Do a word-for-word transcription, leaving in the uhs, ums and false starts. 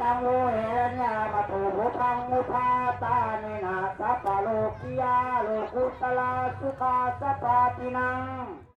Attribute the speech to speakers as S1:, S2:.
S1: ตังโลเหระญามาตุหุพังมุภาตาเนนะสัพพะโลกิยาโลกุตละสุขาสัพพะตินัง